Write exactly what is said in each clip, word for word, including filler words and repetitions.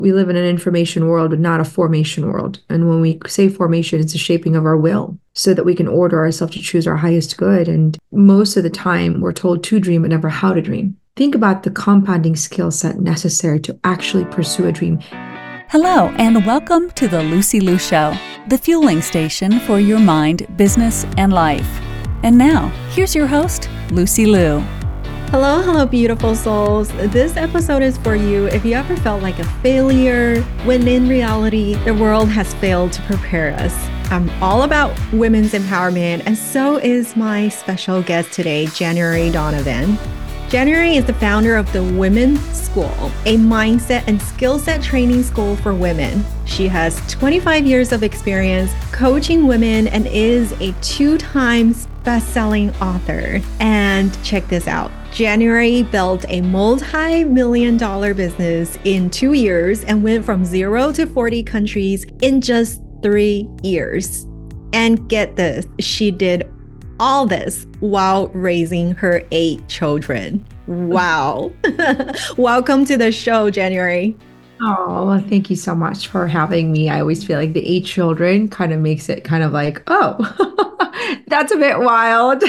We live in an information world, but not a formation world. And when we say formation, it's a shaping of our will so that we can order ourselves to choose our highest good. And most of the time, we're told to dream, but never how to dream. Think about the compounding skill set necessary to actually pursue a dream. Hello, and welcome to the Lucy Liu Show, the fueling station for your mind, business, and life. And now, here's your host, Lucy Liu. Hello, hello, beautiful souls. This episode is for you if you ever felt like a failure when in reality, the world has failed to prepare us. I'm all about women's empowerment, and so is my special guest today, January Donovan. January is the founder of the Women's School, a mindset and skill set training school for women. She has twenty-five years of experience coaching women and is a two times best-selling author. And check this out. January built a multi-million dollar business in two years and went from zero to forty countries in just three years. And get this, she did all this while raising her eight children. Wow. Welcome to the show, January. Oh, well, thank you so much for having me. I always feel like the eight children kind of makes it kind of like, oh, that's a bit wild.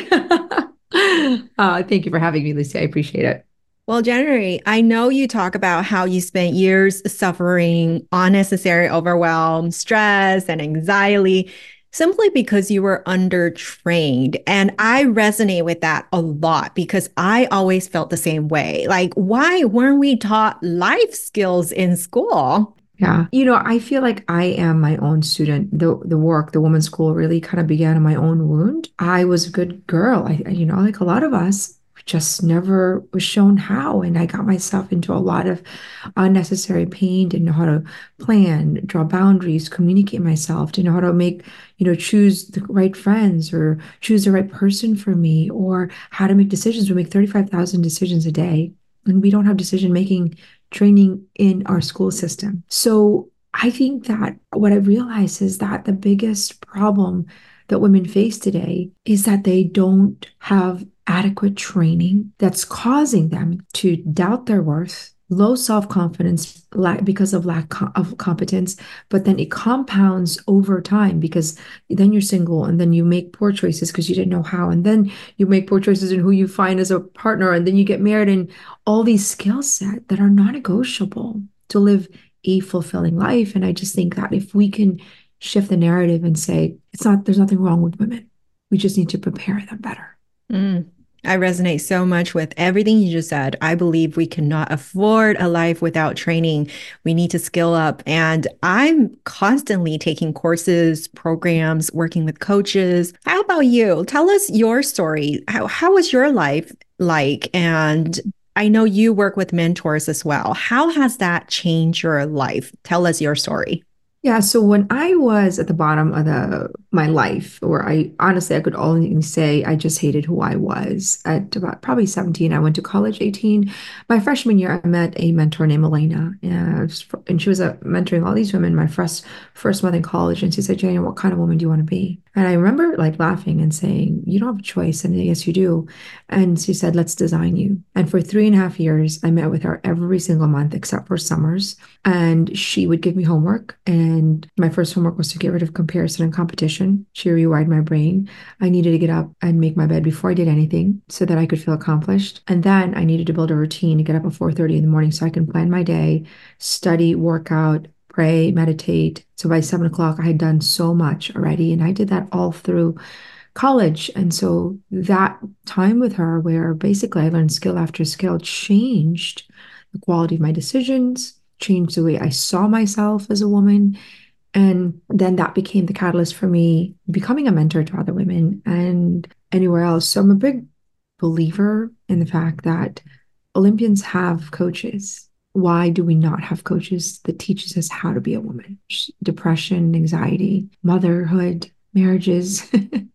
uh, thank you for having me, Lucy. I appreciate it. Well, January, I know you talk about how you spent years suffering unnecessary overwhelm, stress, and anxiety simply because you were undertrained. And I resonate with that a lot because I always felt the same way. Like, why weren't we taught life skills in school? Yeah. You know, I feel like I am my own student. The the work, the women's school really kind of began in my own wound. I was a good girl. I, you know, like a lot of us, just never was shown how. And I got myself into a lot of unnecessary pain, didn't know how to plan, draw boundaries, communicate myself, didn't know how to make, you know, choose the right friends or choose the right person for me or how to make decisions. We make thirty-five thousand decisions a day and we don't have decision-making training in our school system. So I think that what I realized is that the biggest problem that women face today is that they don't have adequate training that's causing them to doubt their worth, low self-confidence lack because of lack of competence, but then it compounds over time because then you're single and then you make poor choices because you didn't know how, and then you make poor choices in who you find as a partner, and then you get married, and all these skill set that are non-negotiable to live a fulfilling life. And I just think that if we can shift the narrative and say, it's not, there's nothing wrong with women. We just need to prepare them better. Mm. I resonate so much with everything you just said. I believe we cannot afford a life without training. We need to skill up. And I'm constantly taking courses, programs, working with coaches. How about you? Tell us your story. How, how was your life like? And I know you work with mentors as well. How has that changed your life? Tell us your story. Yeah, so when I was at the bottom of the my life, or I honestly I could only say I just hated who I was at about probably seventeen. I went to college eighteen. My freshman year, I met a mentor named Elena, and, and she was uh, mentoring all these women my first first month in college. And she said, "Jane, what kind of woman do you want to be?" And I remember like laughing and saying, "You don't have a choice." And yes, you do. And she said, "Let's design you." And for three and a half years, I met with her every single month except for summers. And she would give me homework. And my first homework was to get rid of comparison and competition. She rewired my brain. I needed to get up and make my bed before I did anything so that I could feel accomplished. And then I needed to build a routine to get up at four thirty in the morning so I can plan my day, study, work out, pray, meditate. So by seven o'clock, I had done so much already. And I did that all through college. And so that time with her, where basically I learned skill after skill, changed the quality of my decisions, changed the way I saw myself as a woman. And then that became the catalyst for me becoming a mentor to other women and anywhere else. So I'm a big believer in the fact that Olympians have coaches. Why do we not have coaches that teaches us how to be a woman? Depression, anxiety, motherhood, marriages.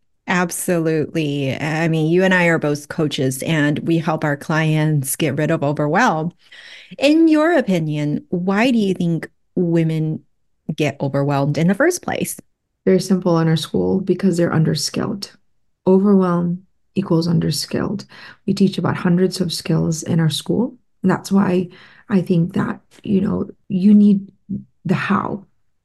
Absolutely. I mean, you and I are both coaches and we help our clients get rid of overwhelm. In your opinion, why do you think women get overwhelmed in the first place? Very simple in our school, because they're underskilled. Overwhelm equals underskilled. We teach about hundreds of skills in our school. And that's why I think that, you know, you need the how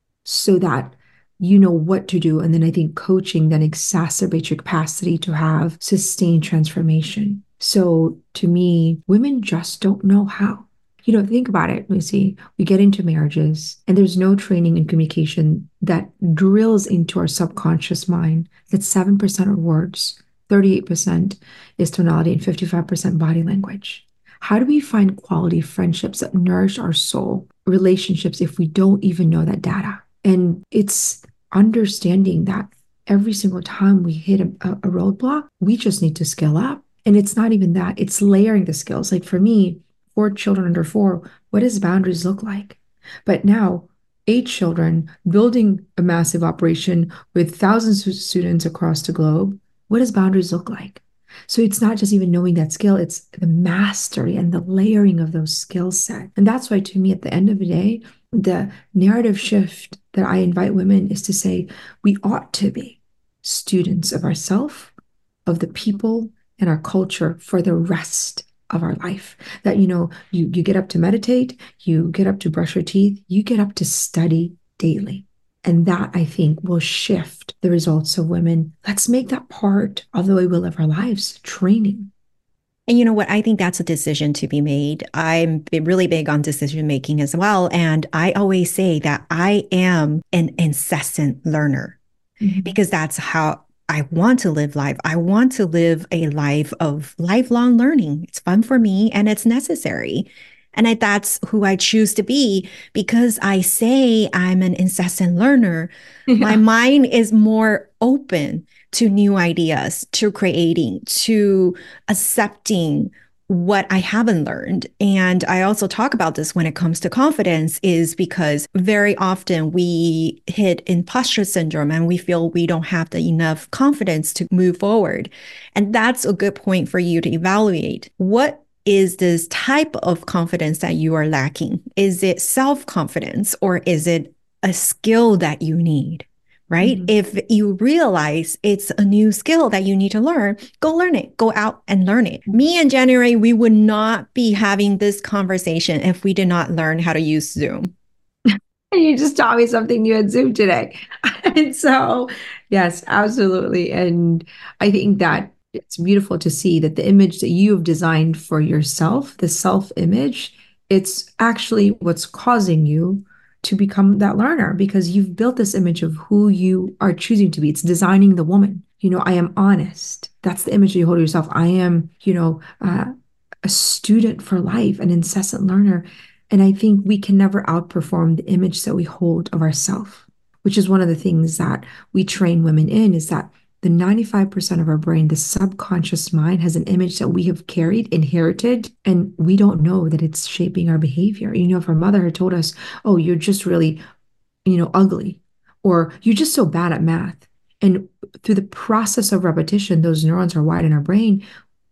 so that you know what to do. And then I think coaching then exacerbates your capacity to have sustained transformation. So to me, women just don't know how. You know, think about it, Lucy. We get into marriages and there's no training in communication that drills into our subconscious mind that seven percent are words, thirty-eight percent is tonality, and fifty-five percent body language. How do we find quality friendships that nourish our soul, relationships, if we don't even know that data? And it's understanding that every single time we hit a, a roadblock, we just need to scale up. And it's not even that, it's layering the skills. Like for me, four children under four, what does boundaries look like? But now, eight children, building a massive operation with thousands of students across the globe, what does boundaries look like? So it's not just even knowing that skill, it's the mastery and the layering of those skill set. And that's why, to me, at the end of the day, the narrative shift that I invite women is to say, we ought to be students of ourselves, of the people, and our culture for the rest of our life. That, you know, you, you get up to meditate, you get up to brush your teeth, you get up to study daily. And that, I think, will shift the results of women. Let's make that part of the way we live our lives, training. And you know what? I think that's a decision to be made. I'm really big on decision making as well. And I always say that I am an incessant learner mm-hmm. because that's how I want to live life. I want to live a life of lifelong learning. It's fun for me and it's necessary. And I, that's who I choose to be because I say I'm an incessant learner. Yeah. My mind is more open to new ideas, to creating, to accepting what I haven't learned. And I also talk about this when it comes to confidence is because very often we hit imposter syndrome and we feel we don't have the enough confidence to move forward. And that's a good point for you to evaluate. What is this type of confidence that you are lacking? Is it self-confidence or is it a skill that you need? Right? Mm-hmm. If you realize it's a new skill that you need to learn, go learn it. Go out and learn it. Me and January, we would not be having this conversation if we did not learn how to use Zoom. And you just taught me something new at Zoom today. And so, yes, absolutely. And I think that it's beautiful to see that the image that you have designed for yourself, the self-image, it's actually what's causing you to become that learner because you've built this image of who you are choosing to be. It's designing the woman. You know, I am honest. That's the image that you hold of yourself. I am, you know, uh, a student for life, an incessant learner. And I think we can never outperform the image that we hold of ourselves, which is one of the things that we train women in, is that the ninety-five percent of our brain, the subconscious mind, has an image that we have carried, inherited, and we don't know that it's shaping our behavior. You know, if our mother had told us, oh, you're just really, you know, ugly, or you're just so bad at math. And through the process of repetition, those neurons are wired in our brain.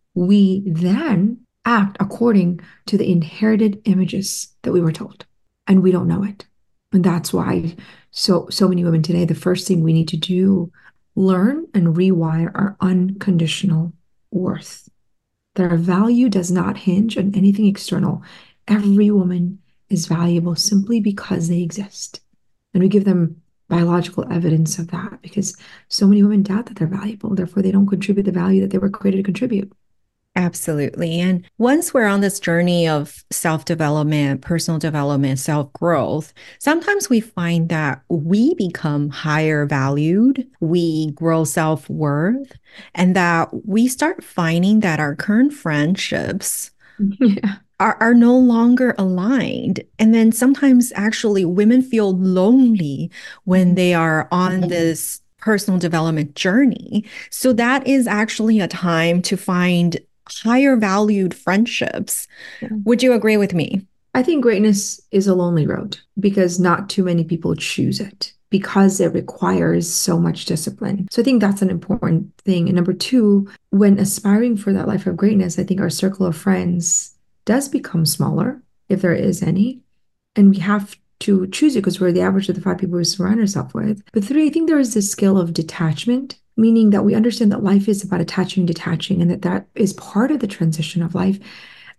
We then act according to the inherited images that we were told, and we don't know it. And that's why so, so many women today, the first thing we need to do, learn and rewire our unconditional worth. That our value does not hinge on anything external. Every woman is valuable simply because they exist. And we give them biological evidence of that because so many women doubt that they're valuable. Therefore, they don't contribute the value that they were created to contribute. Absolutely. And once we're on this journey of self-development, personal development, self-growth, sometimes we find that we become higher valued, we grow self-worth, and that we start finding that our current friendships yeah. are, are no longer aligned. And then sometimes actually women feel lonely when they are on this personal development journey. So that is actually a time to find higher valued friendships. Yeah. Would you agree with me? I think greatness is a lonely road because not too many people choose it because it requires so much discipline. So I think that's an important thing. And number two, when aspiring for that life of greatness, I think our circle of friends does become smaller, if there is any. And we have to choose it because we're the average of the five people we surround ourselves with. But three, I think there is this skill of detachment, meaning that we understand that life is about attaching, detaching, and that that is part of the transition of life.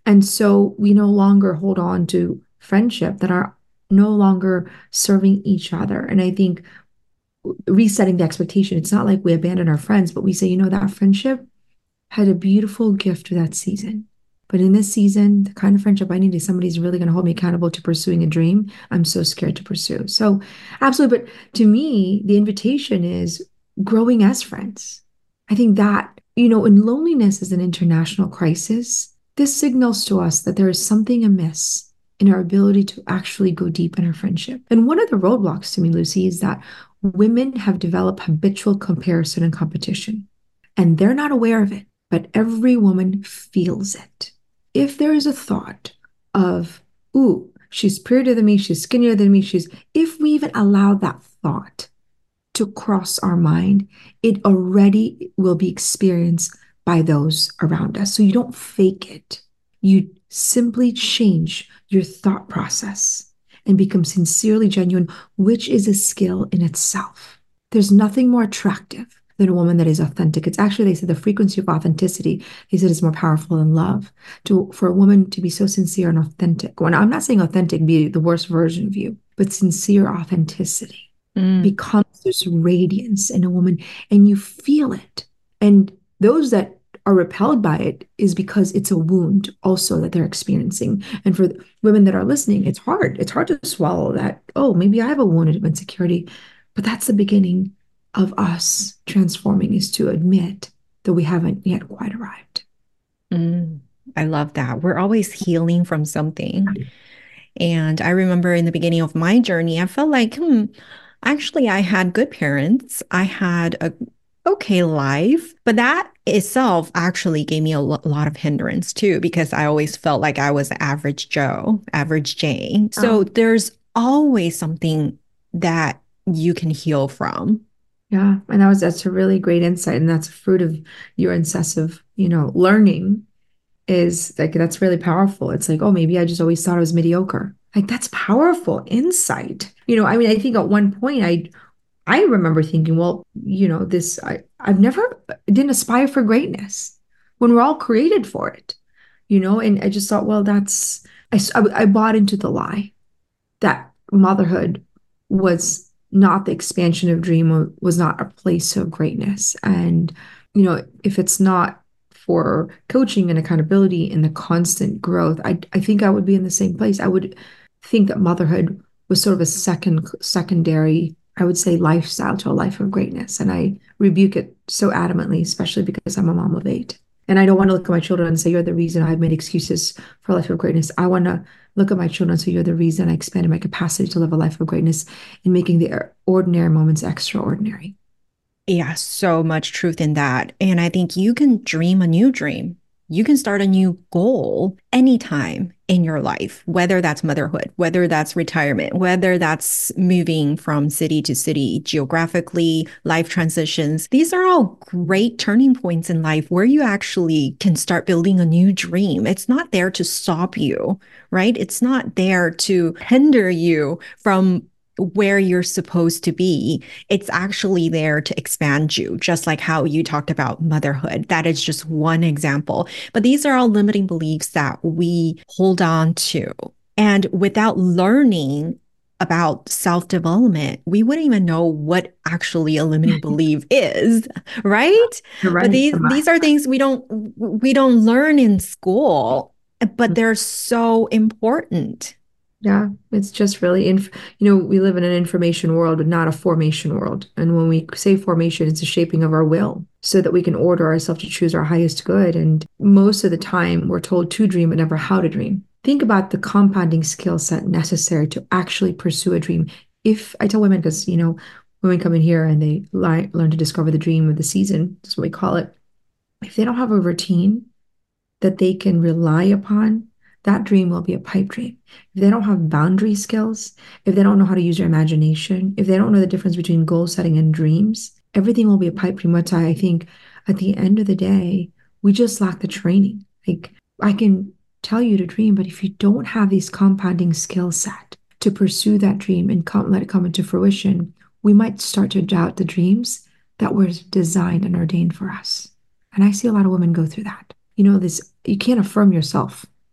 And so we no longer hold on to friendship that are no longer serving each other. And I think resetting the expectation, it's not like we abandon our friends, but we say, you know, that friendship had a beautiful gift for that season. But in this season, the kind of friendship I need is somebody who's really going to hold me accountable to pursuing a dream I'm so scared to pursue. So, absolutely. But to me, the invitation is growing as friends. I think that, you know, when loneliness is an international crisis, this signals to us that there is something amiss in our ability to actually go deep in our friendship. And one of the roadblocks to me, Lucy, is that women have developed habitual comparison and competition, and they're not aware of it, but every woman feels it. If there is a thought of, ooh, she's prettier than me, she's skinnier than me, she's, if we even allow that thought to cross our mind, it already will be experienced by those around us. So you don't fake it. You simply change your thought process and become sincerely genuine, which is a skill in itself. There's nothing more attractive than a woman that is authentic. It's actually, they said, the frequency of authenticity, they said, is more powerful than love. To for a woman to be so sincere and authentic. When I'm not saying authentic be the worst version of you, but sincere authenticity mm. becomes this radiance in a woman, and you feel it. And those that are repelled by it is because it's a wound also that they're experiencing. And for women that are listening, it's hard. It's hard to swallow that, oh, maybe I have a wound of insecurity, but that's the beginning of us transforming, is to admit that we haven't yet quite arrived. Mm, I love that. We're always healing from something. And I remember in the beginning of my journey, I felt like, hmm, actually, I had good parents. I had a okay life, but that itself actually gave me a lo- lot of hindrance too, because I always felt like I was average Joe, average Jane. So oh. There's always something that you can heal from. Yeah. And that was, that's a really great insight. And that's a fruit of your incessive, you know, learning, is like, that's really powerful. It's like, oh, maybe I just always thought I was mediocre. Like, that's powerful insight. You know, I mean, I think at one point I, I remember thinking, well, you know, this, I, I've never didn't aspire for greatness when we're all created for it, you know, and I just thought, well, that's, I, I bought into the lie that motherhood was not the expansion of dream, was not a place of greatness. And, you know, if it's not for coaching and accountability and the constant growth, I, I think I would be in the same place. I would think that motherhood was sort of a second, secondary, I would say, lifestyle to a life of greatness. And I rebuke it so adamantly, especially because I'm a mom of eight. And I don't want to look at my children and say, you're the reason I've made excuses for a life of greatness. I want to look at my children and say, you're the reason I expanded my capacity to live a life of greatness and making the ordinary moments extraordinary. Yeah, so much truth in that. And I think you can dream a new dream. You can start a new goal anytime in your life, whether that's motherhood, whether that's retirement, whether that's moving from city to city geographically, life transitions. These are all great turning points in life where you actually can start building a new dream. It's not there to stop you, right? It's not there to hinder you from where you're supposed to be. It's actually there to expand you, just like how you talked about motherhood. That is just one example. But these are all limiting beliefs that we hold on to. And without learning about self-development, we wouldn't even know what actually a limiting belief is, right? right? But these these are things we don't we don't learn in school, but they're so important. Yeah, it's just really, inf- you know, we live in an information world, but not a formation world. And when we say formation, it's a shaping of our will so that we can order ourselves to choose our highest good. And most of the time, we're told to dream, but never how to dream. Think about the compounding skill set necessary to actually pursue a dream. If I tell women, because, you know, women come in here and they li- learn to discover the dream of the season, that's what we call it. If they don't have a routine that they can rely upon, that dream will be a pipe dream. If they don't have boundary skills, if they don't know how to use their imagination, if they don't know the difference between goal setting and dreams, everything will be a pipe dream. That's why I think at the end of the day, we just lack the training. Like, I can tell you to dream, but if you don't have these compounding skill set to pursue that dream and come, let it come into fruition, we might start to doubt the dreams that were designed and ordained for us. And I see a lot of women go through that. You know, this, you can't affirm yourself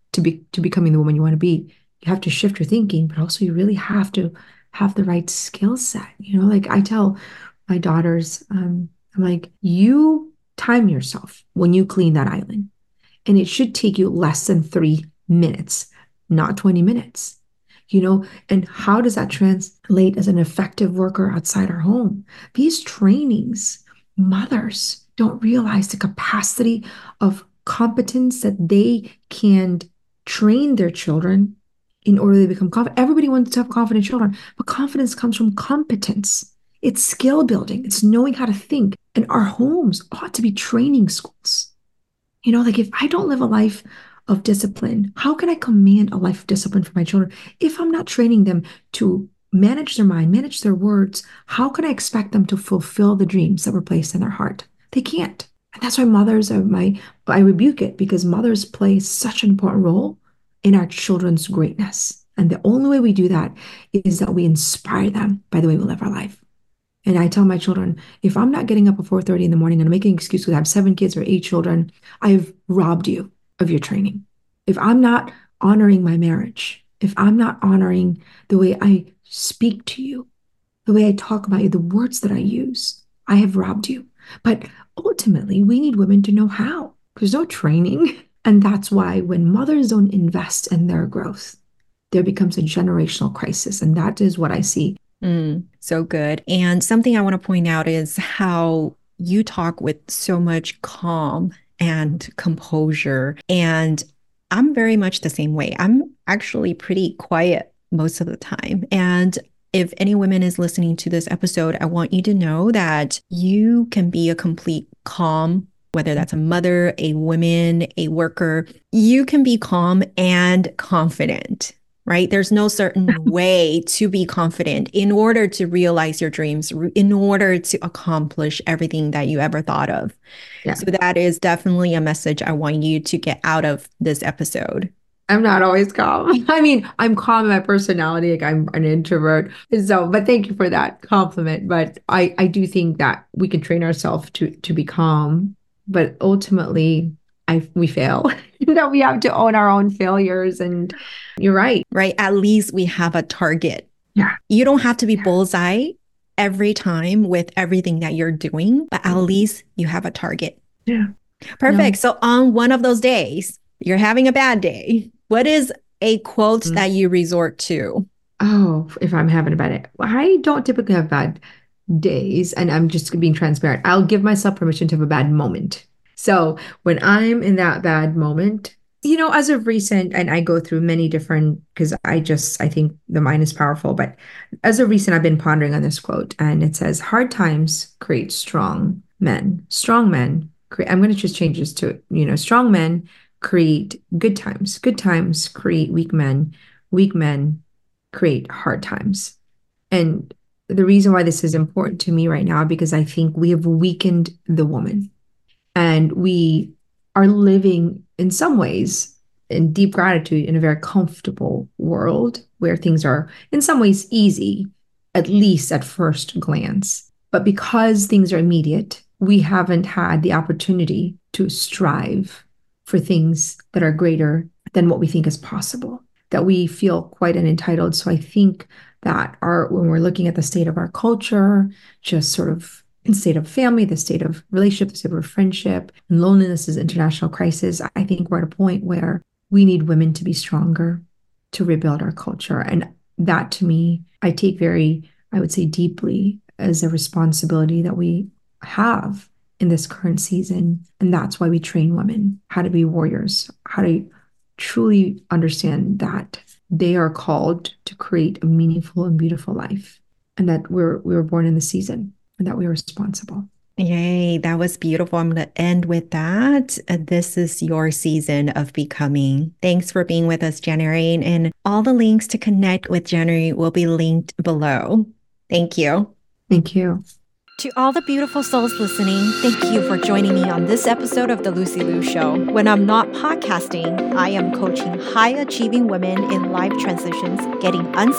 to be to becoming the woman you want to be. You have to shift your thinking, but also you really have to have the right skill set. You know, like I tell my daughters, um, I'm like, you time yourself when you clean that island, and it should take you less than three minutes, not twenty minutes. You know, and how does that translate as an effective worker outside our home? These trainings, mothers don't realize the capacity of competence that they can train their children in order to become confident. Everybody wants to have confident children, but confidence comes from competence. It's skill building. It's knowing how to think. And our homes ought to be training schools. You know, like if I don't live a life of discipline, how can I command a life of discipline for my children if I'm not training them to manage their mind, manage their words? How can I expect them to fulfill the dreams that were placed in their heart? They can't. And that's why mothers are my, I rebuke it, because mothers play such an important role in our children's greatness. And the only way we do that is that we inspire them by the way we live our life. And I tell my children, if I'm not getting up at four thirty in the morning and I'm making an excuse because I have seven kids or eight children, I've robbed you of your training. If I'm not honoring my marriage, if I'm not honoring the way I speak to you, the way I talk about you, the words that I use, I have robbed you. But ultimately, we need women to know how. There's no training. And that's why when mothers don't invest in their growth, there becomes a generational crisis. And that is what I see. Mm, so good. And something I want to point out is how you talk with so much calm and composure. And I'm very much the same way. I'm actually pretty quiet most of the time. And if any woman is listening to this episode, I want you to know that you can be a complete calm, whether that's a mother, a woman, a worker. You can be calm and confident, right? There's no certain way to be confident in order to realize your dreams, in order to accomplish everything that you ever thought of. Yeah. So that is definitely a message I want you to get out of this episode. I'm not always calm. I mean, I'm calm in my personality. Like I'm an introvert. So, but thank you for that compliment. But I, I do think that we can train ourselves to, to be calm, but ultimately I, we fail. You know, we have to own our own failures. And you're right. Right. At least we have a target. Yeah. You don't have to be yeah. bullseye every time with everything that you're doing, but at least you have a target. Yeah. Perfect. No. So on one of those days, you're having a bad day. What is a quote mm-hmm. that you resort to? Oh, if I'm having a bad day. Well, I don't typically have bad days, and I'm just being transparent. I'll give myself permission to have a bad moment. So when I'm in that bad moment, you know, as of recent, and I go through many different, because I just, I think the mind is powerful, but as of recent, I've been pondering on this quote, and it says, hard times create strong men. Strong men create, I'm going to just change this to, you know, strong men create good times. Good times create weak men. Weak men create hard times. And the reason why this is important to me right now, because I think we have weakened the woman, and we are living in some ways in deep gratitude in a very comfortable world where things are in some ways easy, at least at first glance. But because things are immediate, we haven't had the opportunity to strive for things that are greater than what we think is possible, that we feel quite entitled. So I think that our, when we're looking at the state of our culture, just sort of in state of family, the state of relationship, the state of friendship, and loneliness is international crisis, I think we're at a point where we need women to be stronger to rebuild our culture. And that to me, I take very, I would say deeply as a responsibility that we have in this current season. And that's why we train women how to be warriors, how to truly understand that they are called to create a meaningful and beautiful life, and that we're we were born in the season and that we're responsible. Yay, that was beautiful. I'm going to end with that. Uh, this is your season of becoming. Thanks for being with us, January. And all the links to connect with January will be linked below. Thank you. Thank you. To all the beautiful souls listening, thank you for joining me on this episode of The Lucy Liu Show. When I'm not podcasting, I am coaching high-achieving women in life transitions, getting unstuck,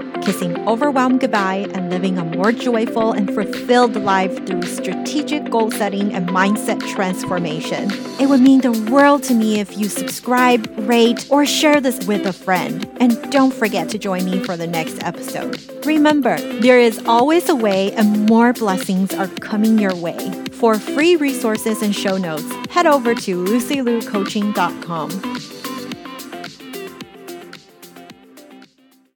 kissing overwhelm goodbye and living a more joyful and fulfilled life through strategic goal setting and mindset transformation. It would mean the world to me if you subscribe, rate, or share this with a friend. And don't forget to join me for the next episode. Remember, there is always a way and more blessings are coming your way. For free resources and show notes, head over to lucy lou coaching dot com.